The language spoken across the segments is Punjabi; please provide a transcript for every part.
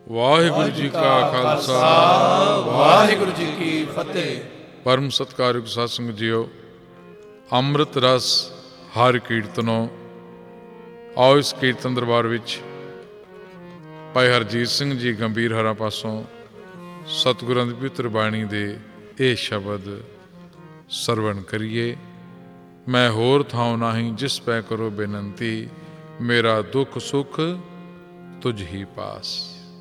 वाहिगुरु जी का खालसा वाहिगुरु जी की फतेह। परम सत्कारयोग साध संगत जीओ, अमृत रस हर कीर्तनों। आओ इस कीर्तन दरबार विच भाई हरजीत सिंह जी गंभीर हरा पासों सतगुरां दी पवित्र बाणी दे ये शब्द सरवण करिए। मैं होर थां नाही जिस पै करो बेनंती, मेरा दुख सुख तुझ ही पास।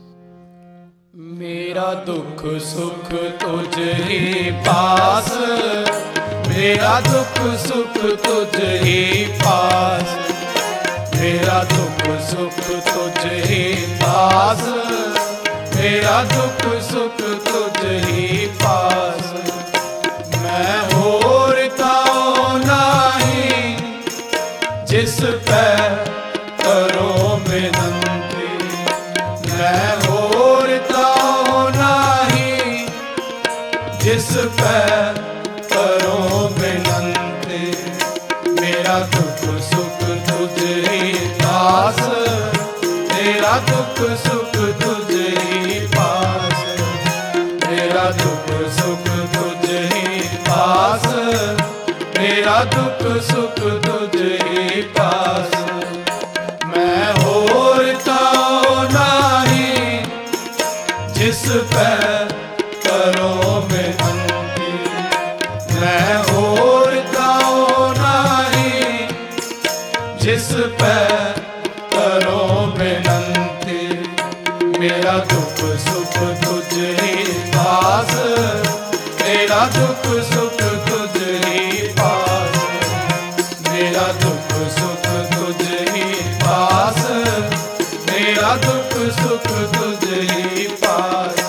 मेरा दुख सुख तुझ ही पास, मेरा दुख सुख तुझ ही पास, मेरा दुख सुख तुझ ही पास, मेरा दुख सुख तुझ ही पास। मैं होर ताऊं नाही जिस पे करो बेनंती, मैं होर ताऊं नाही जिस पे करो बेनंती। मेरा दुख सुख तुझ ही पास, मेरा दुख सुख तुझ ही पास, मेरा दुख सुख तुझ ही पास, मेरा दुख सुख तुझ ही पास। मैं होर ताऊं नाही जिस पे करो बेनंती, मैं होर ताऊं नाही जिस पे करो बेनंती। मेरा दुख सुख तुझ ही पास, मेरा दुख सुख तुझ ही पास, मेरा दुख सुख तुझ ही पास, मेरा दुख सुख तुझ ही पास।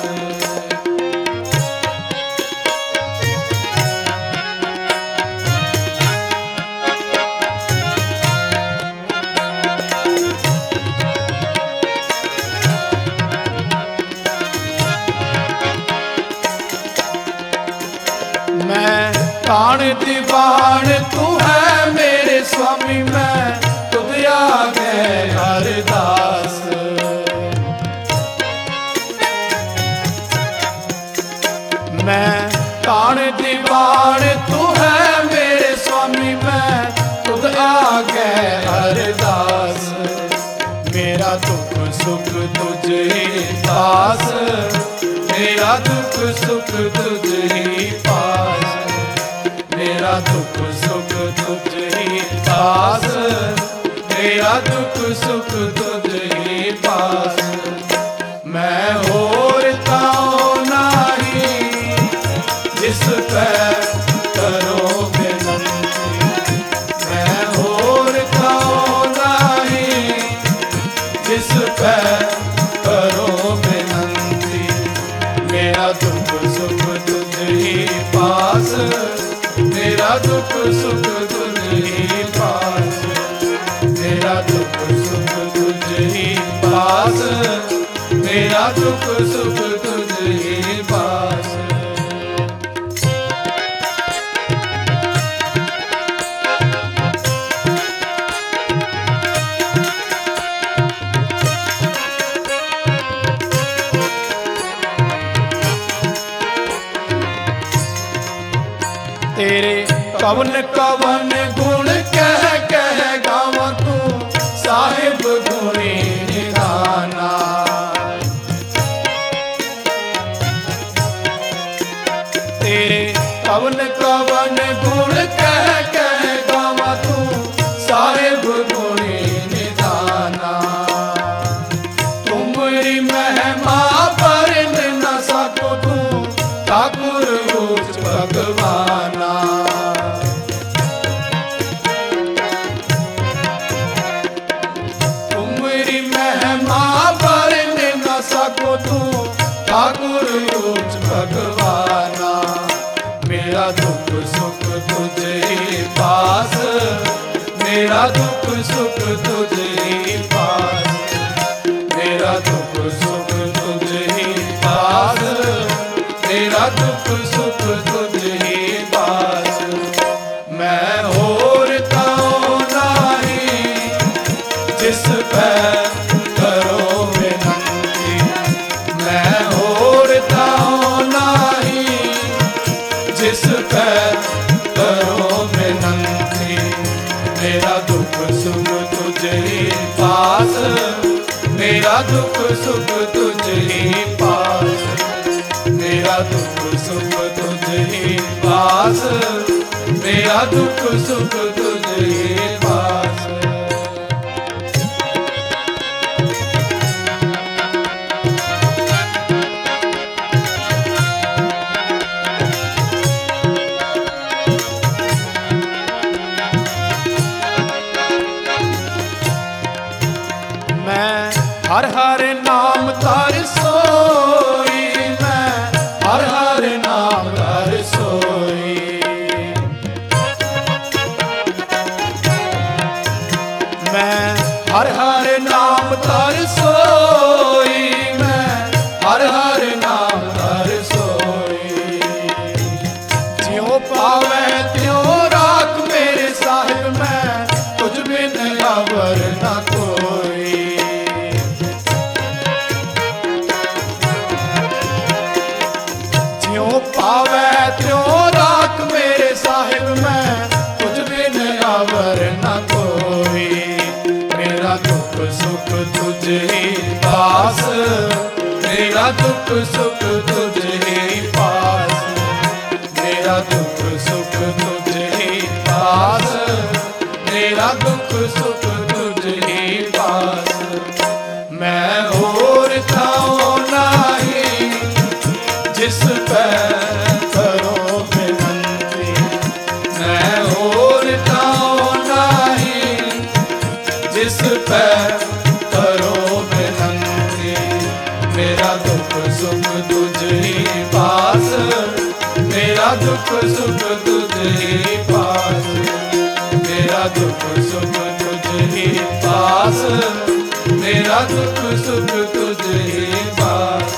मैं ताण दीवान तू है मेरे स्वामी, मैं तुझ आगे अरदास। मैं ताण दीवान तू है मेरे स्वामी, मैं तुझ आगे अरदास। मेरा दुख सुख तुझ ही पास, मेरा दुख सुख तुझ ही पास, मेरा दुख सुख तुझ ही पास, मेरा दुख सुख तुझ ही पास। मैं होर ताऊं नाही जिस पे करो बेनंती, मैं होर ताऊं नाही जिस पे करो बेनंती। मेरा दुख सुख तुझ ही पास, मेरा दुख सुख तुझ ही पास, मेरा दुख सुख तुझ ही पास, मेरा दुख सुख तुझ ही पास। तेरे कवन कवन गुण कह कह गावा तू साहिब गुणी निधाना। तेरे कवन कवन गुण कह कह गावा तू साहिब गुणी निधाना। तुमरी महिमा पर न सको तू ठाकुर उच्च भगवाना। तुमरी महिमा पर न सको तू ठाकुर उच्च भगवाना। मेरा दुख सुख तुझ ही पास, मेरा दुख सुख तुझ ही पास, मेरा दुख सुख तुझ ही पास, मेरा दुख सुख तुझ ही पास। मैं होर ताऊं नाही जिस पे करो बेनंती, दुख सुख तुझ ही पास, मेरा दुख सुख तुझ ही पास, मेरा दुख सुख तुझ ही पास। हर हर नाम तार सोई, मैं हर हर नाम तार सोई। मैं हर हर नाम तार सोई, मैं हर हर नाम तार सोई। ज्यों पावे त्यों राख मेरे साहिब, मैं तुझ बिन अवर न कोई। पावे त्यों राख मेरे साहिब, मैं तुझ बिन अवर न कोई। मेरा दुख सुख तुझ ही पास, मेरा दुख सुख तुझ ही पास, मेरा दुख सुख तुझ ही पास, मेरा दुख सुख तुझ ही पास। मैं और थाओ नहीं जिस पे करो विनती, मैं और ताओ नहीं जिस पे करो विनती। मेरा दुख सुख तुझ ही पास, मेरा दुख सुख तुझ ही पास, मेरा दुख सुख तुझ ही पास, मेरा दुख सुख तुझ ही पास।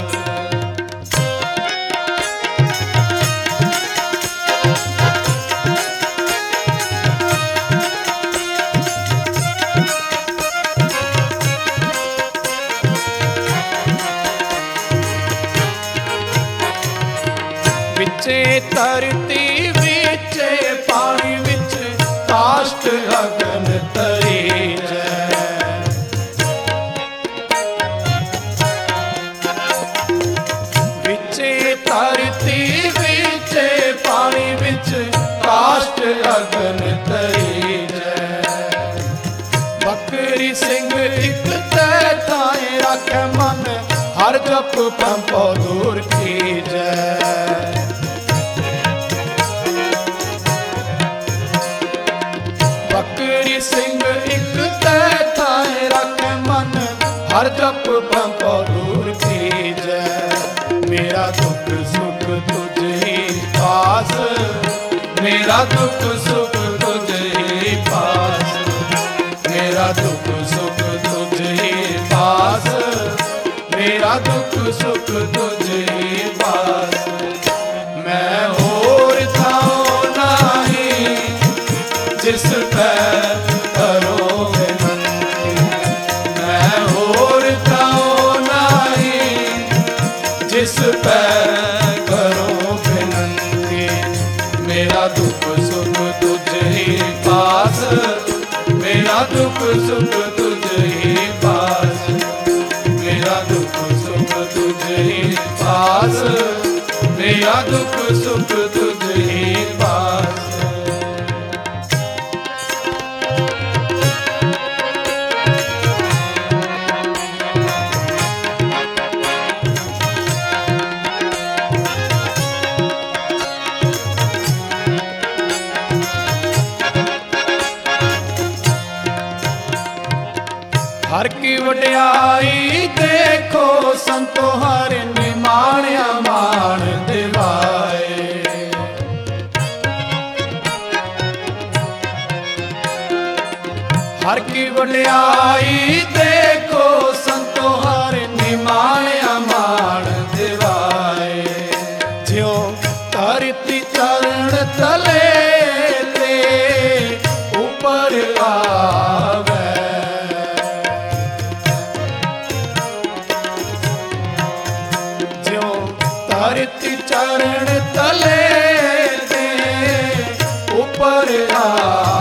विचे धरती विचे पानी विच काष्ठ अगन तरी जै। विचे धरती विचे पानी विच काष्ठ अगन तरी जै। बकरी सिंह एक तै थाए राखे मन, हर जप पंपो दूर की जै। बकरी सिंह एक तै थाए राखे मन, हर जप पंपो दूर की जै। मेरा दुख सुख तुझ ही पास, मेरा दुख सुख तुझ ही पास, मेरा दुख सुख तुझ ही पास, मेरा दुख सुख तुझ ही पास। मैं और थाओ नहीं जिस पे करो विनती, मैं और थाओ नहीं जिस पे करो विनती। मेरा दुख सुख तुझ ही पास, मेरा दुख सुख तुझ ही पास, मेरा दुख सुख तुझ ही पास, मेरा दुख सुख तुझ ही पास। हर की वड्याई देखो संतो, हर निमाणिया मान दिवाए। हर की वड्याई देखो संतो, हर निमाणिया मान दिवाए। ज्यों धरती चरण तले ते ऊपर आवे, धरती चरण तले ते ऊपर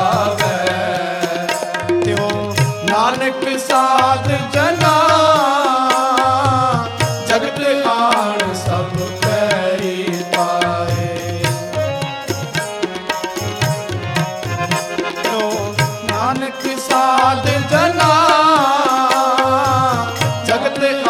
आवे। त्यों नानक साध जना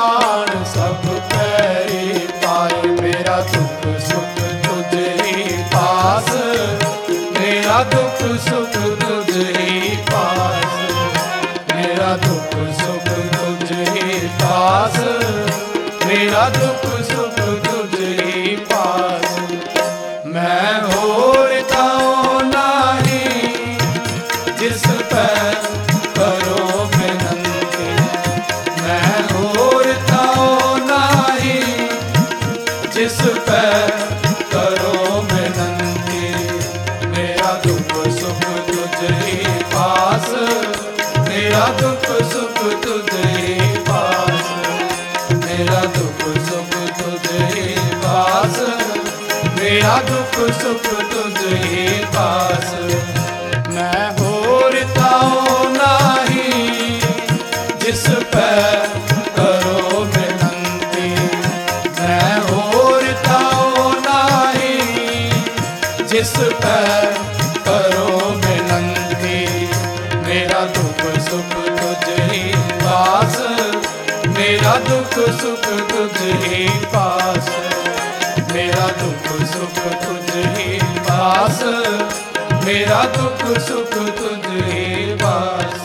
प्राण सब पैरी पाए। मेरा दुख सुख तुझ ही पास, मेरा दुख सुख तुझ ही पास, मेरा दुख सुख तुझ ही पास, मेरा दुख सुख तुझ ही पास। मैं होर ताऊं नाही जिस पै करो बिनती, मैं होर ताऊं नाही जिस पै करो बिनती। मेरा दुख सुख तुझ ही पास, मेरा दुख सुख तुझ ही पास, मेरा दुख सुख तुझ ही पास, मेरा दुख सुख तुझ ही पास। मैं होर ताऊं नाही जिस पै करो बिनती, मैं होर ताऊं नाही जिस पै करो बिनती। मेरा दुख सुख तुझ ही पास, मेरा दुख सुख तुझ ही पास, मेरा दुख सुख तुझ ही पास, मेरा दुख सुख तुझ ही पास।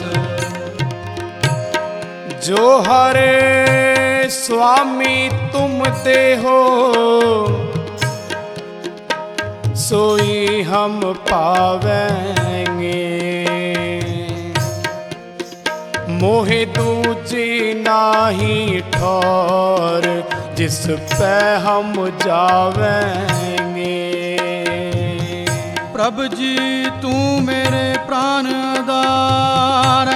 जो हरे स्वामी तुम ते हो, सोई हम पावेंगे। मोहे दूजी नाही ठौर, जिस पे हम जावेंगे। प्रभु जी तू मेरे प्राण आधार,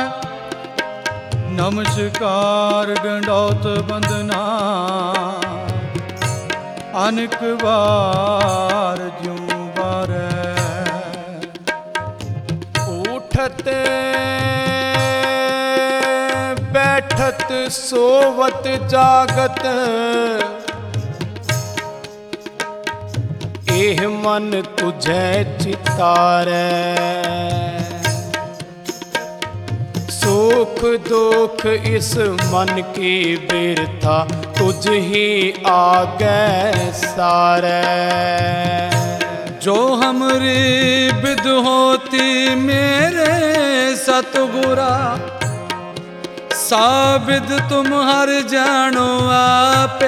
नमस्कार गंडौत बंदना। अनेक बार ज्यों बारै उठत बैठत सोवत जागत, एह मन तुझे चितारै। सुख दुख इस मन की बिरथा, तुझ ही आगे सारै। जो हमरी विद होती मेरे सतगुरा, साबिद तुम हर जानो आपे।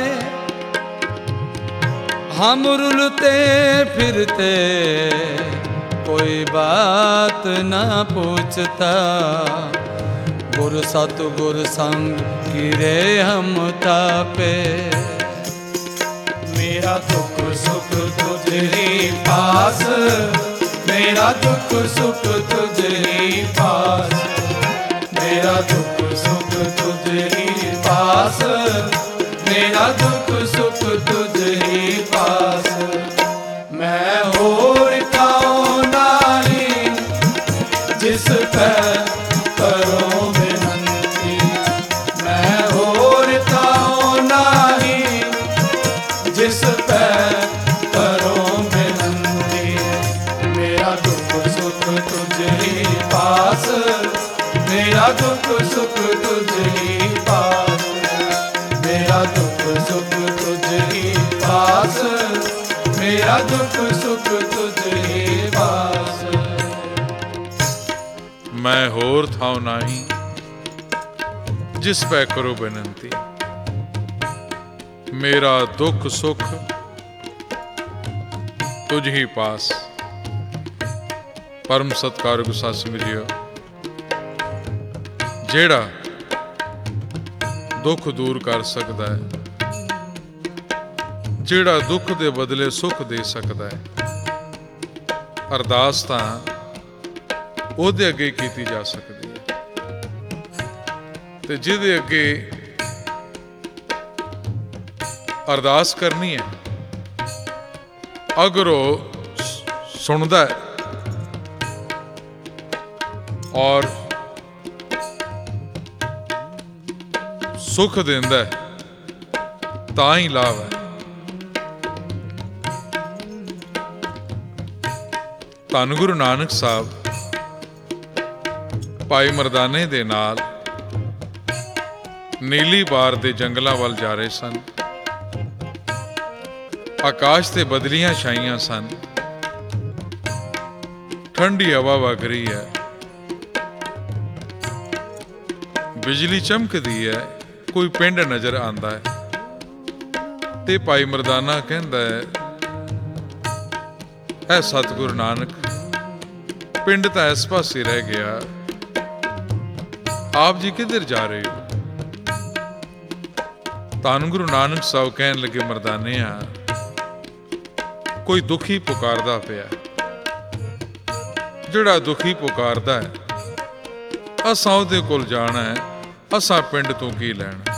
हम रुलते फिरते कोई बात ना पूछता, गुर सतगुर संग गिरे हम तापे। मेरा दुख सुख तुझ ही पास, मेरा दुख सुख तुझ ही पास, मेरा दुख सुख तुझ ही पास, मेरा दुख सुख तुझ ही पास। मैं होर ताऊं नाही जिस पे करो बिनती, मैं होर ताऊं नाही जिस पे करो बिनती। मेरा दुख सुख तुझ ही पास, मेरा दुख सुख तुझ ही पास, मेरा दुख सुख तुझ ही पास, मेरा दुख सुख तुझ ही पास। मैं होर थाऊं नाही जिस पै करो बेनंती। मेरा दुख सुख तुझ ही पास। परम सत्कारयोग साध संगत जीओ, ਜਿਹੜਾ ਦੁੱਖ ਦੂਰ ਕਰ ਸਕਦਾ ਹੈ, ਜਿਹੜਾ ਦੁੱਖ ਦੇ ਬਦਲੇ ਸੁੱਖ ਦੇ ਸਕਦਾ ਹੈ, ਅਰਦਾਸ ਤਾਂ ਉਹਦੇ ਅੱਗੇ ਕੀਤੀ ਜਾ ਸਕਦੀ ਹੈ। ਤੇ ਜਿਹਦੇ ਅੱਗੇ ਅਰਦਾਸ ਕਰਨੀ ਹੈ, ਅਗਰ ਉਹ ਸੁਣਦਾ ਹੈ ਔਰ ਸੁੱਖ ਦਿੰਦਾ ਤਾਂ ਹੀ ਲਾਭ ਹੈ। ਧੰਨ ਗੁਰੂ ਨਾਨਕ ਸਾਹਿਬ ਭਾਈ ਮਰਦਾਨੇ ਦੇ ਨਾਲ ਨੀਲੀ ਬਾਰ ਦੇ ਜੰਗਲਾਂ ਵੱਲ ਜਾ ਰਹੇ ਸਨ। ਆਕਾਸ਼ ਤੇ ਬਦਲੀਆਂ ਛਾਈਆਂ ਸਨ। ਠੰਡੀ ਹਵਾ ਵਗ ਰਹੀ ਹੈ, ਬਿਜਲੀ ਚਮਕਦੀ ਹੈ। ਕੋਈ ਪਿੰਡ ਨਜ਼ਰ ਆਉਂਦਾ ਹੈ ਤੇ ਭਾਈ ਮਰਦਾਨਾ ਕਹਿੰਦਾ ਹੈ, ਐ ਸਤਿਗੁਰੂ ਨਾਨਕ, ਪਿੰਡ ਤਾਂ ਇਸ ਪਾਸੇ ਰਹਿ ਗਿਆ, ਆਪ ਜੀ ਕਿੱਧਰ ਜਾ ਰਹੇ ਹੋ? ਧੰਨ ਗੁਰੂ ਨਾਨਕ ਸਾਹਿਬ ਕਹਿਣ ਲੱਗੇ, ਮਰਦਾਨਿਆ, ਕੋਈ ਦੁਖੀ ਪੁਕਾਰਦਾ ਪਿਆ। ਜਿਹੜਾ ਦੁਖੀ ਪੁਕਾਰਦਾ ਹੈ, ਅਸਾਂ ਉਹਦੇ ਕੋਲ ਜਾਣਾ ਹੈ, ਅਸਾਂ ਪਿੰਡ ਤੋਂ ਕੀ ਲੈਣਾ?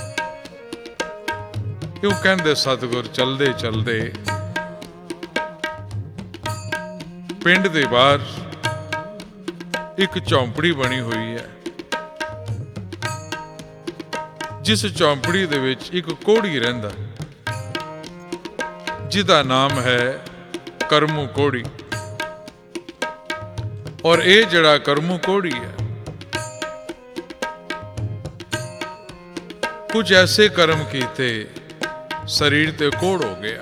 ਕਿਉਂ ਕਹਿੰਦੇ ਸਤਿਗੁਰ ਚਲਦੇ ਚਲਦੇ ਪਿੰਡ ਦੇ ਬਾਹਰ ਇੱਕ ਝੌਂਪੜੀ ਬਣੀ ਹੋਈ ਹੈ, ਜਿਸ ਝੌਂਪੜੀ ਦੇ ਵਿੱਚ ਇੱਕ ਕੋਹੜੀ ਰਹਿੰਦਾ, ਜਿਹਦਾ ਨਾਮ ਹੈ ਕਰਮੂ ਕੋਹੜੀ। ਔਰ ਇਹ ਜਿਹੜਾ ਕਰਮੂ ਕੋਹੜੀ ਹੈ, ਕੁਝ ਐਸੇ ਕਰਮ ਕੀਤੇ, ਸਰੀਰ ਤੇ ਕੋਹੜ ਹੋ ਗਿਆ,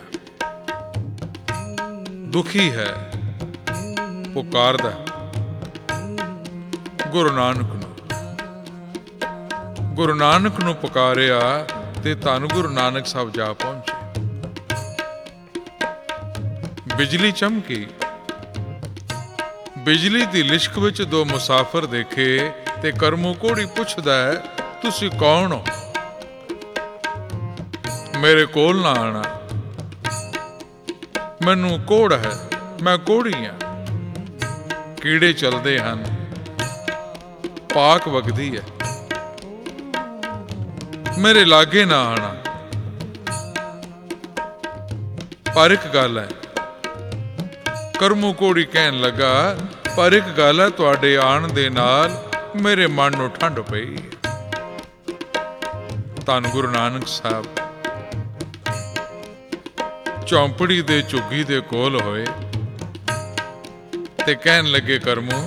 ਦੁਖੀ ਹੈ, ਪੁਕਾਰਦਾ ਗੁਰੂ ਨਾਨਕ ਨੂੰ। ਗੁਰੂ ਨਾਨਕ ਨੂੰ ਪੁਕਾਰਿਆ ਤੇ ਧੰਨ ਗੁਰੂ ਨਾਨਕ ਸਾਹਿਬ ਜਾ ਪਹੁੰਚੇ। ਬਿਜਲੀ ਚਮਕੀ, ਬਿਜਲੀ ਦੀ ਲਿਸ਼ਕ ਵਿੱਚ ਦੋ ਮੁਸਾਫਰ ਦੇਖੇ ਤੇ ਕਰਮੂ ਕੋਹੜੀ ਪੁੱਛਦਾ ਹੈ, ਤੁਸੀਂ ਕੌਣ ਹੋ? ਮੇਰੇ ਕੋਲ ਨਾ ਆਣਾ, ਮੈਨੂੰ ਕੋਹੜ ਹੈ, ਮੈਂ ਕੋਹੜੀ ਹਾਂ, ਕੀੜੇ ਚਲਦੇ ਹਨ, ਪਾਕ ਵਗਦੀ ਹੈ, ਮੇਰੇ ਲਾਗੇ ਨਾ ਆਣਾ। ਪਰ ਇੱਕ ਗੱਲ ਹੈ, ਕਰਮੂ ਕੋਹੜੀ ਕਹਿਣ ਲੱਗਾ, ਪਰ ਇੱਕ ਗੱਲ ਹੈ, ਤੁਹਾਡੇ ਆਉਣ ਦੇ ਨਾਲ ਮੇਰੇ ਮਨ ਨੂੰ ਠੰਡ ਪਈ। ਧੰਨ ਗੁਰੂ ਨਾਨਕ ਸਾਹਿਬ ਝੌਂਪੜੀ ਦੇ ਝੁੱਗੀ ਦੇ ਕੋਲ ਹੋਏ ਤੇ ਕਹਿਣ ਲੱਗੇ, ਕਰਮੂ,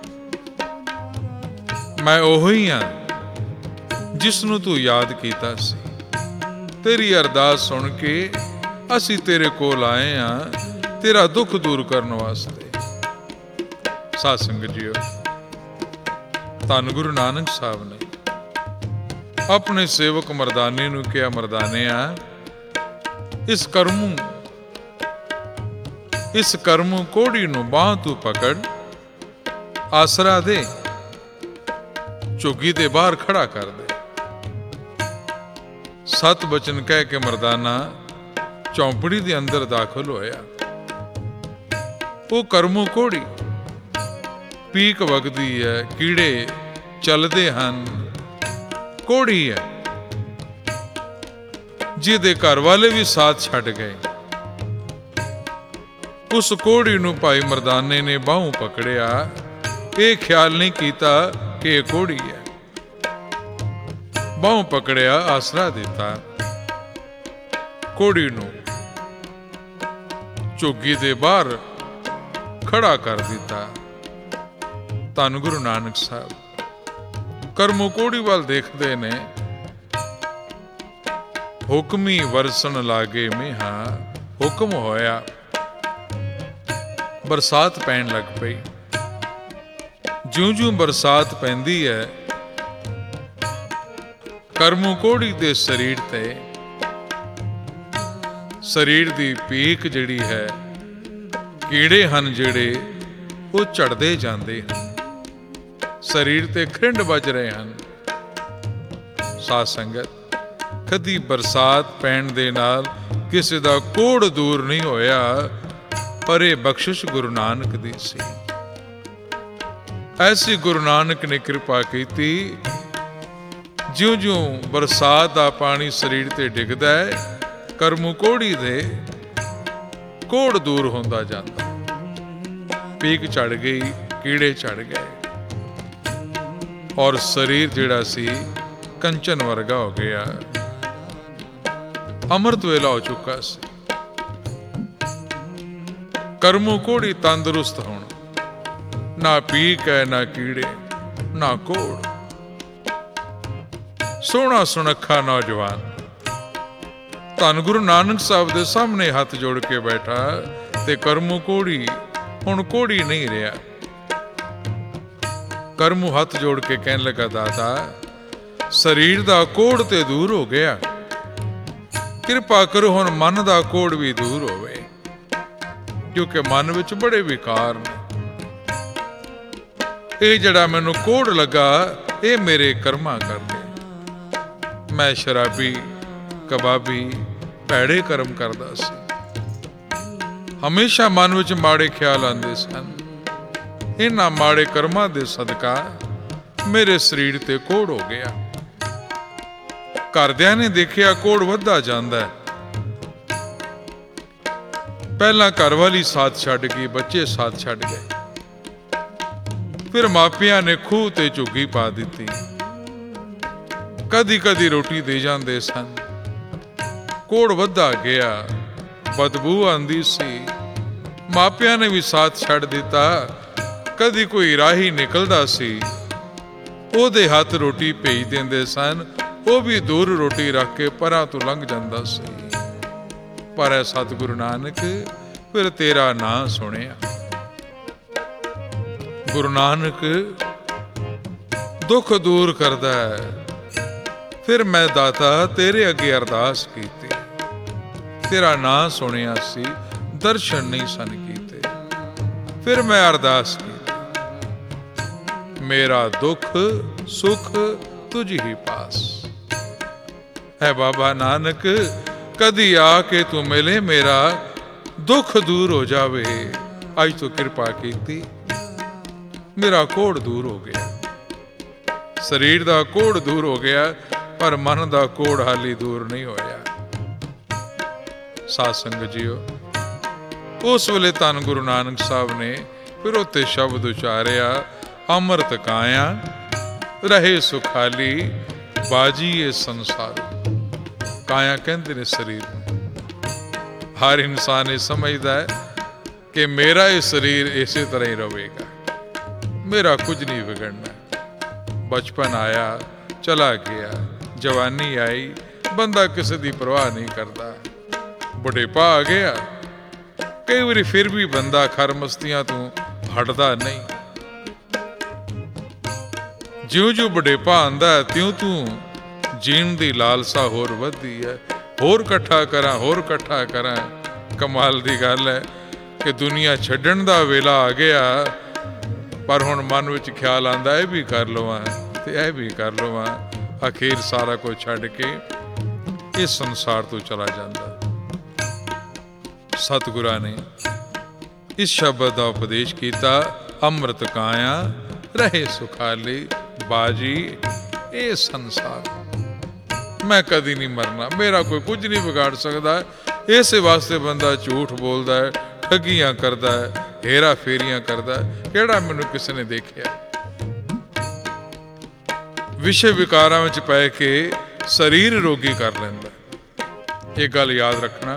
ਮੈਂ ਉਹੀ ਹਾਂ ਜਿਸ ਨੂੰ ਤੂੰ ਯਾਦ ਕੀਤਾ ਸੀ। ਤੇਰੀ ਅਰਦਾਸ ਸੁਣ ਕੇ ਅਸੀਂ ਤੇਰੇ ਕੋਲ ਆਏ ਹਾਂ, ਤੇਰਾ ਦੁੱਖ ਦੂਰ ਕਰਨ ਵਾਸਤੇ। ਸਾਧ ਸੰਗਤ ਜੀਓ, ਧੰਨ ਗੁਰੂ ਨਾਨਕ ਸਾਹਿਬ ਨੇ ਆਪਣੇ ਸੇਵਕ ਮਰਦਾਨੇ ਨੂੰ ਕਿਹਾ, ਮਰਦਾਨਿਆ, ਇਸ ਕਰਮੂ ਕੋਹੜੀ ਨੂੰ ਬਾਂਹ ਤੂੰ ਪਕੜ, ਆਸਰਾ ਦੇ, ਝੁੱਗੀ ਦੇ ਬਾਹਰ ਖੜਾ ਕਰ ਦੇ। ਸਤ ਬਚਨ ਕਹਿ ਕੇ ਮਰਦਾਨਾ ਝੌਂਪੜੀ ਦੇ ਅੰਦਰ ਦਾਖਲ ਹੋਇਆ। ਉਹ ਕਰਮੂ ਕੋਹੜੀ ਪੀਕ ਵਗਦੀ ਹੈ, ਕੀੜੇ ਚੱਲਦੇ ਹਨ, ਕੋਹੜੀ ਹੈ ਜਿਹਦੇ ਘਰ ਵਾਲੇ ਵੀ ਸਾਥ ਛੱਡ ਗਏ। ਉਸ ਕੋਹੜੀ ਨੂੰ ਭਾਈ ਮਰਦਾਨੇ ਨੇ ਬਾਹੋਂ ਪਕੜਿਆ, ਇਹ ਖਿਆਲ ਨਹੀਂ ਕੀਤਾ ਕਿ ਇਹ ਕੋਹੜੀ ਹੈ। ਬਾਹੋਂ ਪਕੜਿਆ, ਆਸਰਾ ਦਿੱਤਾ, ਕੋਹੜੀ ਨੂੰ ਝੁੱਗੀ ਦੇ ਬਾਹਰ ਖੜਾ ਕਰ ਦਿੱਤਾ। ਧੰਨ ਗੁਰੂ ਨਾਨਕ ਸਾਹਿਬ ਕਰਮੂ ਕੋਹੜੀ ਵੱਲ ਦੇਖਦੇ ਨੇ, ਹੁਕਮੀ ਵਰਸਣ ਲਾਗੇ ਮੇਹਾ, ਹੁਕਮ ਹੋਇਆ, ਬਰਸਾਤ ਪੈਣ ਲੱਗ ਪਈ। ਜਿਉਂ-ਜਿਉਂ ਬਰਸਾਤ ਪੈਂਦੀ ਹੈ, ਕਰਮੂ ਕੋਹੜੀ ਦੇ ਸਰੀਰ ਤੇ, ਸਰੀਰ ਦੀ ਪੀਕ ਜਿਹੜੀ ਹੈ, ਕੀੜੇ ਹਨ ਜਿਹੜੇ ਉਹ ਝੜਦੇ ਜਾਂਦੇ ਹਨ, ਸਰੀਰ ਤੇ ਖਰਿੰਡ ਵੱਜ ਰਹੇ ਹਨ। ਸਾਧ ਸੰਗਤ, ਕਦੀ ਬਰਸਾਤ ਪੈਣ ਦੇ ਨਾਲ ਕਿਸੇ ਦਾ ਕੋਹੜ ਦੂਰ ਨਹੀਂ ਹੋਇਆ, ਪਰ ਇਹ ਬਖਸ਼ਿਸ਼ ਗੁਰੂ ਨਾਨਕ ਦੀ ਸੀ। ਐਸੀ ਗੁਰੂ ਨਾਨਕ ਨੇ ਕਿਰਪਾ ਕੀਤੀ, ਜਿਉਂ-ਜਿਉਂ ਬਰਸਾਤ ਦਾ ਪਾਣੀ ਸਰੀਰ ਤੇ ਡਿੱਗਦਾ ਹੈ, ਕਰਮੂ ਕੋਹੜੀ ਦੇ ਕੋਹੜ ਦੂਰ ਹੁੰਦਾ ਜਾਂਦਾ, ਪੀਕ ਝੜ ਗਈ, ਕੀੜੇ ਝੜ ਗਏ, ਔਰ ਸਰੀਰ ਜਿਹੜਾ ਸੀ ਕੰਚਨ ਵਰਗਾ ਹੋ ਗਿਆ, ਅੰਮ੍ਰਿਤ ਵੇਲਾ ਹੋ ਚੁੱਕਾ ਸੀ। ਕਰਮੂ ਕੋਹੜੀ ਤੰਦਰੁਸਤ ਹੋਣ, ਨਾ ਪੀਕ ਹੈ, ਨਾ ਕੀੜੇ, ਨਾ ਕੋਹੜ। ਸੋਹਣਾ ਸੁਨੱਖਾ ਨੌਜਵਾਨ ਧੰਨ ਗੁਰੂ ਨਾਨਕ ਸਾਹਿਬ ਦੇ ਸਾਹਮਣੇ ਹੱਥ ਜੋੜ ਕੇ ਬੈਠਾ ਤੇ ਕਰਮੂ ਕੋੜੀ ਹੁਣ ਕੋੜੀ ਨਹੀਂ ਰਿਹਾ। ਕਰਮੂ ਹੱਥ ਜੋੜ ਕੇ ਕਹਿਣ ਲੱਗਾ, ਦਾਤਾ ਸਰੀਰ ਦਾ ਕੋੜ ਤੇ ਦੂਰ ਹੋ ਗਿਆ, ਕਿਰਪਾ ਕਰੋ ਹੁਣ ਮਨ ਦਾ ਕੋੜ ਵੀ ਦੂਰ ਹੋਵੇ, ਕਿਉਂਕਿ ਮਨ ਵਿੱਚ ਬੜੇ ਵਿਕਾਰ ਨੇ। ਇਹ ਜਿਹੜਾ ਮੈਨੂੰ ਕੋੜ ਲੱਗਾ ਇਹ ਮੇਰੇ ਕਰਮਾਂ ਕਰਦੇ। ਮੈਂ ਸ਼ਰਾਬੀ, ਕਬਾਬੀ, ਭੈੜੇ ਕਰਮ ਕਰਦਾ ਸੀ। ਹਮੇਸ਼ਾ ਮਨ ਵਿੱਚ ਮਾੜੇ ਖਿਆਲ ਆਉਂਦੇ ਸਨ। ਇਹਨਾਂ ਮਾੜੇ ਕਰਮਾਂ ਦੇ ਸਦਕਾ ਮੇਰੇ ਸਰੀਰ ਤੇ ਕੋੜ ਹੋ ਗਿਆ। ਘਰਦਿਆਂ ਨੇ ਦੇਖਿਆ ਕੋੜ ਵੱਧਦਾ ਜਾਂਦਾ ਹੈ। ਪਹਿਲਾਂ ਘਰ ਵਾਲੀ ਸਾਥ ਛੱਡ ਗਈ, ਬੱਚੇ ਸਾਥ ਛੱਡ ਗਏ। ਫਿਰ ਮਾਪਿਆਂ ਨੇ ਖੂਹ ਤੇ ਝੁੱਗੀ ਪਾ ਦਿੱਤੀ। ਕਦੀ ਕਦੀ ਰੋਟੀ ਦੇ ਜਾਂਦੇ ਸਨ। ਕੋੜ ਵੱਧਦਾ ਗਿਆ, ਬਦਬੂ ਆਂਦੀ ਸੀ। ਮਾਪਿਆਂ ਨੇ ਵੀ ਸਾਥ ਛੱਡ ਦਿੱਤਾ। ਕਦੀ ਕੋਈ ਰਾਹੀ ਨਿਕਲਦਾ ਸੀ, ਉਹਦੇ ਹੱਥ ਰੋਟੀ ਭੇਜ ਦਿੰਦੇ ਸਨ। ਉਹ ਵੀ ਦੂਰ ਰੋਟੀ ਰੱਖ ਕੇ ਪਰਾਂ ਤੋਂ ਲੰਘ ਜਾਂਦਾ ਸੀ। ਪਰ ਐ ਸਤਿਗੁਰੂ ਨਾਨਕ ਫਿਰ ਤੇਰਾ ਨਾਂ ਸੁਣਿਆ। ਗੁਰੂ ਨਾਨਕ ਦੁੱਖ ਦੂਰ ਕਰਦਾ ਹੈ। ਫਿਰ ਮੈਂ ਦਾਤਾ ਤੇਰੇ ਅੱਗੇ ਅਰਦਾਸ ਕੀਤੀ, ਤੇਰਾ ਨਾਂ ਸੁਣਿਆ ਸੀ, ਦਰਸ਼ਨ ਨਹੀਂ ਸਨ ਕੀਤੇ। ਫਿਰ ਮੈਂ ਅਰਦਾਸ ਕੀਤੀ, ਮੇਰਾ ਦੁੱਖ ਸੁਖ ਤੁਝ ਹੀ ਪਾਸ ਹੈ। ਬਾਬਾ ਨਾਨਕ ਕਦੀ ਆ ਕੇ ਤੂੰ ਮਿਲੇ, ਮੇਰਾ ਦੁੱਖ ਦੂਰ ਹੋ ਜਾਵੇ। ਅੱਜ ਤੂੰ ਕਿਰਪਾ ਕੀਤੀ, ਮੇਰਾ ਕੋੜ ਦੂਰ ਹੋ ਗਿਆ। ਸਰੀਰ ਦਾ ਕੋੜ ਦੂਰ ਹੋ ਗਿਆ, ਪਰ ਮਨ ਦਾ ਕੋੜ ਹਾਲੀ ਦੂਰ ਨਹੀਂ ਹੋਇਆ। ਸਾਧ ਸੰਗਤ ਜੀਓ, ਉਸ ਵੇਲੇ ਧੰਨ ਗੁਰੂ ਨਾਨਕ ਸਾਹਿਬ ਨੇ ਫਿਰ ਉੱਤੇ ਸ਼ਬਦ ਉਚਾਰਿਆ, ਅੰਮ੍ਰਿਤ ਕਾਇਆ ਰਹੇ ਸੁਖਾਲੀ ਬਾਜੀ ਇਹ ਸੰਸਾਰ। ਕਾਇਆ ਕਹਿੰਦੇ ਨੇ ਸਰੀਰ ਨੂੰ। ਹਰ ਇਨਸਾਨ ਇਹ ਸਮਝਦਾ ਹੈ ਕਿ ਮੇਰਾ ਇਹ ਸਰੀਰ ਇਸੇ ਤਰ੍ਹਾਂ ਹੀ ਰਹੇਗਾ, ਮੇਰਾ ਕੁਝ ਨਹੀਂ ਵਿਗੜਨਾ। ਬਚਪਨ ਆਇਆ ਚਲਾ ਗਿਆ, ਜਵਾਨੀ ਆਈ, ਬੰਦਾ ਕਿਸੇ ਦੀ ਪਰਵਾਹ ਨਹੀਂ ਕਰਦਾ। ਬੁਢੇਪਾ ਆ ਗਿਆ, ਕਈ ਵਾਰੀ ਫਿਰ ਵੀ ਬੰਦਾ ਖਰ ਮਸਤੀਆਂ ਤੋਂ ਹਟਦਾ ਨਹੀਂ। ਜਿਉਂ-ਜਿਉਂ ਬੁਢੇਪਾ ਆਉਂਦਾ ਤਿਉਂ ਤੂੰ ਜੀਣ ਦੀ ਲਾਲਸਾ ਹੋਰ ਵੱਧਦੀ ਹੈ। ਹੋਰ ਇਕੱਠਾ ਕਰਾਂ, ਹੋਰ ਇਕੱਠਾ ਕਰਾਂ। ਕਮਾਲ ਦੀ ਗੱਲ ਹੈ ਕਿ ਦੁਨੀਆ ਛੱਡਣ ਦਾ ਵੇਲਾ ਆ ਗਿਆ, ਪਰ ਹੁਣ ਮਨ ਵਿੱਚ ਖਿਆਲ ਆਉਂਦਾ ਇਹ ਵੀ ਕਰ ਲਵਾਂ ਤੇ ਇਹ ਵੀ ਕਰ ਲਵਾਂ। ਅਖੀਰ ਸਾਰਾ ਕੁਝ ਛੱਡ ਕੇ ਇਸ ਸੰਸਾਰ ਤੋਂ ਚਲਾ ਜਾਂਦਾ। ਸਤਿਗੁਰਾਂ ਨੇ ਇਸ ਸ਼ਬਦ ਦਾ ਉਪਦੇਸ਼ ਕੀਤਾ, ਅੰਮ੍ਰਿਤ ਕਾਇਆ ਰਹੇ ਸੁਖਾਲੀ ਬਾਜੀ ਇਹ ਸੰਸਾਰ। ਮੈਂ ਕਦੀ ਨਹੀਂ ਮਰਨਾ, ਮੇਰਾ ਕੋਈ ਕੁਝ ਨਹੀਂ ਵਿਗਾੜ ਸਕਦਾ। ਇਸੇ ਵਾਸਤੇ ਬੰਦਾ ਝੂਠ ਬੋਲਦਾ ਹੈ, ਠੱਗੀਆਂ ਕਰਦਾ ਹੈ, ਹੇਰਾ ਫੇਰੀਆਂ ਕਰਦਾ ਹੈ। ਕਿਹੜਾ ਮੈਨੂੰ ਕਿਸੇ ਨੇ ਦੇਖਿਆ? ਵਿਸ਼ੇ ਵਿਕਾਰਾਂ ਵਿੱਚ ਪੈ ਕੇ ਸਰੀਰ ਰੋਗੀ ਕਰ ਲੈਂਦਾ। ਇਹ ਗੱਲ ਯਾਦ ਰੱਖਣਾ।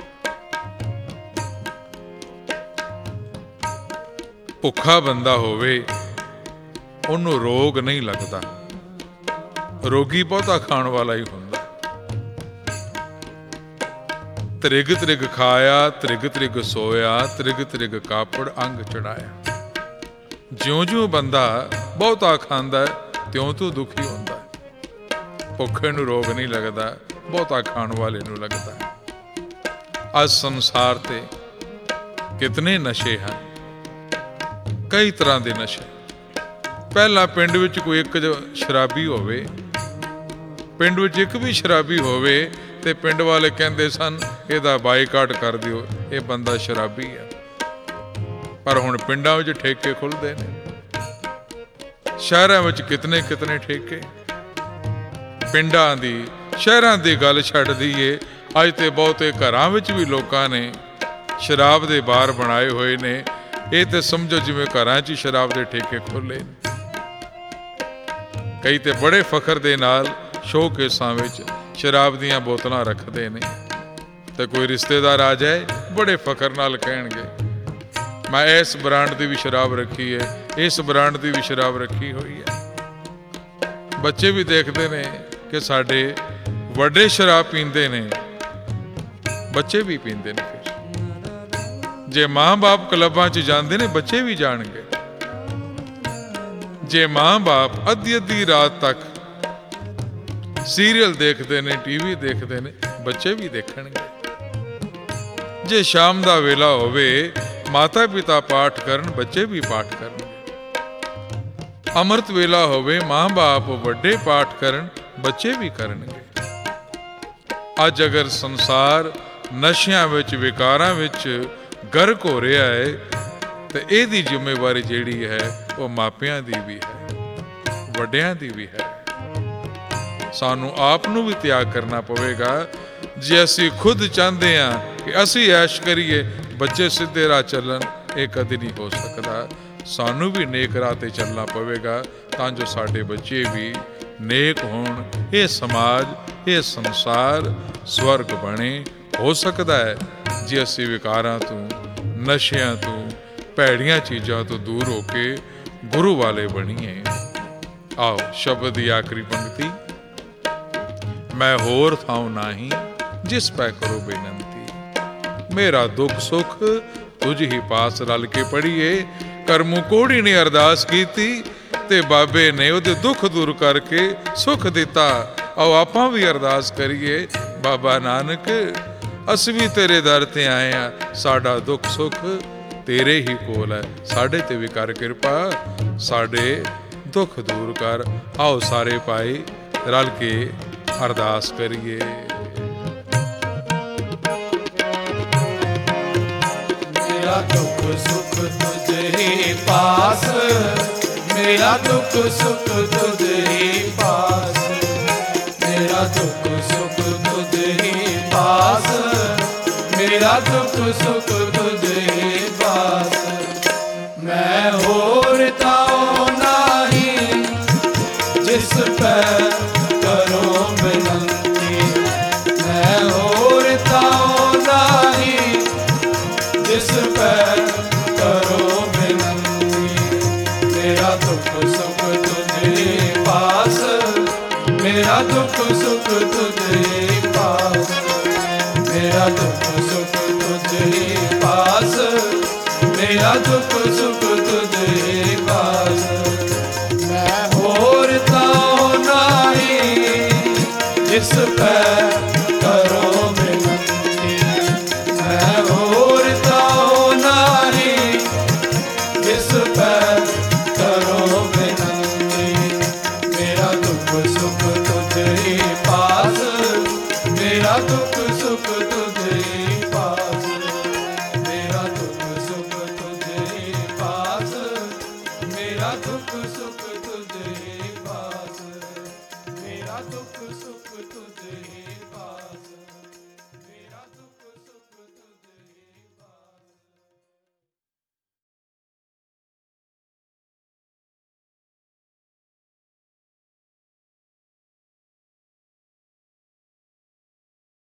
ਭੁੱਖਾ ਬੰਦਾ ਹੋਵੇ ਉਹਨੂੰ ਰੋਗ ਨਹੀਂ ਲੱਗਦਾ। ਰੋਗੀ ਬਹੁਤਾ ਖਾਣ ਵਾਲਾ ਹੀ ਹੁੰਦਾ। ਤ੍ਰਿਗ ਤ੍ਰਿਗ ਖਾਇਆ, ਤ੍ਰਿਗ ਤ੍ਰਿਗ ਸੋਇਆ, ਤ੍ਰਿਗ ਤ੍ਰਿਗ ਕਾਪੜ ਅੰਗ ਚੜਾਇਆ। ਜਿਉਂ-ਜਿਉਂ ਬੰਦਾ ਬਹੁਤਾ ਖਾਂਦਾ ਤਿਉਂ ਤੂੰ ਦੁਖੀ ਹੁੰਦਾ। ਭੁੱਖੇ ਨੂੰ ਰੋਗ ਨਹੀਂ ਲੱਗਦਾ, ਬਹੁਤਾ ਖਾਣ ਵਾਲੇ ਨੂੰ ਲੱਗਦਾ। ਅੱਜ ਸੰਸਾਰ ਤੇ ਕਿਤਨੇ ਨਸ਼ੇ ਹਨ, ਕਈ ਤਰ੍ਹਾਂ ਦੇ ਨਸ਼ੇ। ਪਹਿਲਾਂ ਪਿੰਡ ਵਿੱਚ ਕੋਈ ਇੱਕ ਸ਼ਰਾਬੀ ਹੋਵੇ, ਪਿੰਡ ਵਿੱਚ ਇੱਕ ਵੀ ਸ਼ਰਾਬੀ ਹੋਵੇ ਤੇ ਪਿੰਡ ਵਾਲੇ ਕਹਿੰਦੇ ਸਨ ਇਹਦਾ ਬਾਈਕਾਟ ਕਰ ਦਿਓ, ਇਹ ਬੰਦਾ ਸ਼ਰਾਬੀ ਹੈ। ਪਰ ਹੁਣ ਪਿੰਡਾਂ ਵਿੱਚ ਠੇਕੇ ਖੁੱਲ੍ਹਦੇ ਨੇ, ਸ਼ਹਿਰਾਂ ਵਿੱਚ ਕਿਤਨੇ ਕਿਤਨੇ ਠੇਕੇ। ਪਿੰਡਾਂ ਦੀ ਸ਼ਹਿਰਾਂ ਦੀ ਗੱਲ ਛੱਡ ਦਈਏ, ਅੱਜ ਤੇ ਬਹੁਤੇ ਘਰਾਂ ਵਿੱਚ ਵੀ ਲੋਕਾਂ ਨੇ ਸ਼ਰਾਬ ਦੇ ਬਾਰ ਬਣਾਏ ਹੋਏ ਨੇ। ਇਹ ਤੇ ਸਮਝੋ ਜਿਵੇਂ ਘਰਾਂ 'ਚ ਸ਼ਰਾਬ ਦੇ ਠੇਕੇ ਖੋਲ੍ਹੇ। ਕਈ ਤੇ ਬੜੇ ਫਖਰ ਦੇ ਨਾਲ ਸ਼ੋਕੇਸਾਂ ਵਿੱਚ ਸ਼ਰਾਬ ਦੀਆਂ ਬੋਤਲਾਂ ਰੱਖਦੇ ਨੇ, ਤੇ ਕੋਈ ਰਿਸ਼ਤੇਦਾਰ ਆ ਜਾਏ ਬੜੇ ਫਖਰ ਨਾਲ ਕਹਿਣਗੇ ਮੈਂ ਇਸ ਬ੍ਰਾਂਡ ਦੀ ਵੀ ਸ਼ਰਾਬ ਰੱਖੀ ਹੈ, ਇਸ ਬ੍ਰਾਂਡ ਦੀ ਵੀ ਸ਼ਰਾਬ ਰੱਖੀ ਹੋਈ ਹੈ। ਬੱਚੇ ਵੀ ਦੇਖਦੇ ਨੇ ਕਿ ਸਾਡੇ ਵੱਡੇ ਸ਼ਰਾਬ ਪੀਂਦੇ ਨੇ, ਬੱਚੇ ਵੀ ਪੀਂਦੇ ਨੇ। ਫਿਰ ਜੇ ਮਾਂ-ਬਾਪ ਕਲੱਬਾਂ 'ਚ ਜਾਂਦੇ ਨੇ, ਬੱਚੇ ਵੀ ਜਾਣਗੇ। ਜੇ ਮਾਂ-ਬਾਪ ਅੱਧੀ ਰਾਤ ਤੱਕ ਸੀਰੀਅਲ ਦੇਖਦੇ ਨੇ, ਟੀਵੀ ਦੇਖਦੇ ਨੇ, ਬੱਚੇ ਵੀ ਦੇਖਣਗੇ। ਜੇ ਸ਼ਾਮ ਦਾ ਵੇਲਾ ਹੋਵੇ, ਮਾਤਾ ਪਿਤਾ ਪਾਠ ਕਰਨ, ਬੱਚੇ ਵੀ ਪਾਠ ਕਰਨਗੇ। ਅੰਮ੍ਰਿਤ ਵੇਲਾ ਹੋਵੇ, ਮਾਂ-ਬਾਪ ਵੱਡੇ ਪਾਠ ਕਰਨ, ਬੱਚੇ ਵੀ ਕਰਨਗੇ। ਅੱਜ ਅਗਰ ਸੰਸਾਰ ਨਸ਼ਿਆਂ ਵਿੱਚ, ਵਿਕਾਰਾਂ ਵਿੱਚ ਗਰਕ ਹੋ ਰਿਹਾ ਹੈ, ਤੇ ਇਹਦੀ ਜ਼ਿੰਮੇਵਾਰੀ ਜਿਹੜੀ ਹੈ ਉਹ ਮਾਪਿਆਂ ਦੀ ਵੀ ਹੈ, ਵੱਡਿਆਂ ਦੀ ਵੀ ਹੈ। ਸਾਨੂੰ ਆਪ ਨੂੰ ਵੀ ਤਿਆਗ ਕਰਨਾ ਪਵੇਗਾ। ਜੇ ਅਸੀਂ ਖੁਦ ਚਾਹੁੰਦੇ ਹਾਂ ਕਿ ਅਸੀਂ ਐਸ਼ ਕਰੀਏ, ਬੱਚੇ ਸਿੱਧੇ ਰਾਹ ਚੱਲਣ, ਇਹ ਕਦੇ ਨਹੀਂ ਹੋ ਸਕਦਾ। ਸਾਨੂੰ ਵੀ ਨੇਕ ਰਾਹ ਤੇ ਚੱਲਣਾ ਪਵੇਗਾ, ਤਾਂ ਜੋ ਸਾਡੇ ਬੱਚੇ ਵੀ ਨੇਕ ਹੋਣ, ਇਹ ਸਮਾਜ, ਇਹ ਸੰਸਾਰ ਸਵਰਗ ਬਣੇ। ਹੋ ਸਕਦਾ ਹੈ ਜੇ ਅਸੀਂ ਵਿਕਾਰਾਂ ਤੋਂ, ਨਸ਼ਿਆਂ ਤੋਂ, ਭੈੜੀਆਂ ਚੀਜ਼ਾਂ ਤੋਂ ਦੂਰ ਹੋ ਕੇ ਗੁਰੂ ਵਾਲੇ ਬਣੀਏ। ਆਓ ਸ਼ਬਦ ਦੀ ਆਖਰੀ ਪੰਕਤੀ, ਮੈਂ ਹੋਰ ਥਾਉ ਨਾਹੀ ਜਿਸ ਪੈ ਕਰੋ ਬੇਨੰਤੀ, ਮੇਰਾ ਦੁੱਖ ਸੁੱਖ ਤੁਝ ਹੀ ਪਾਸ। ਰਲ ਕੇ ਪੜੀਏ। ਕਰਮੂ ਕੋੜੀ ਨੇ ਅਰਦਾਸ ਕੀਤੀ ਤੇ ਬਾਬੇ ਨੇ ਉਹਦੇ ਦੁੱਖ ਦੂਰ ਕਰਕੇ ਸੁੱਖ ਦਿੱਤਾ। ਆਓ ਆਪਾਂ ਵੀ ਅਰਦਾਸ ਕਰੀਏ, ਬਾਬਾ ਨਾਨਕ ਅਸੀਂ ਵੀ ਤੇਰੇ ਦਰ ਤੇ ਆਏ ਆ, ਸਾਡਾ ਦੁੱਖ ਸੁੱਖ ਤੇਰੇ ਹੀ ਕੋਲ ਹੈ, ਸਾਡੇ ਤੇ ਵੀ ਕਰ ਕਿਰਪਾ, ਸਾਡੇ ਦੁੱਖ ਦੂਰ ਕਰ। ਆਓ ਸਾਰੇ ਭਾਈ ਰਲ ਕੇ ਅਰਦਾਸ ਕਰੀਏ। ਮੇਰਾ ਦੁੱਖ ਸੁੱਖ ਤੁਝ ਹੀ ਪਾਸ, ਮੇਰਾ ਦੁੱਖ ਸੁੱਖ ਤੁਝ ਹੀ ਪਾਸ, ਮੇਰਾ ਦੁੱਖ ਸੁੱਖ ਤੁਝ ਹੀ ਪਾਸ, ਮੇਰਾ ਦੁੱਖ ਸੁੱਖ ਤੁਝ ਹੀ ਪਾਸ। ਮੈਂ ਹੋਰ ਤਾਉ ਨਾਹੀ ਜਿਸ ਪੈ ਕਰੋ ਬੇਨੰਤੀ, ਮੈਂ ਹੋਰ ਤਾਉ ਨਾਹੀ ਜਿਸ ਪੈ ਕਰੋ ਬੇਨੰਤੀ। ਮੇਰਾ ਦੁੱਖ ਸੁੱਖ ਤੁਝੇ ਪਾਸ, ਮੇਰਾ ਦੁੱਖ ਸੁੱਖ ਤੁਝੇ ਪਾਸ, ਮੇਰਾ ਦੁੱਖ ਸੁੱਖ ਤੁਝੇ ਪਾਸ, ਮੇਰਾ ਦੁੱਖ ਸੁੱਖ ਤੁਝੇ ਪਾਸ। ਮੈਂ ਹੋਰ ਤਾਉ ਨਾਹੀ ਜਿਸ ਪੈ ਕਰੋ ਬੇਨੰਤੀ, ਮੈਂ ਹੋਰ ਤਾਉ ਨਾਹੀ ਜਿਸ ਪੈ ਕਰੋ ਬੇਨੰਤੀ। ਮੇਰਾ ਦੁੱਖ ਸੁੱਖ ਤੁਝ ਹੀ ਪਾਸ, ਮੇਰਾ ਦੁੱਖ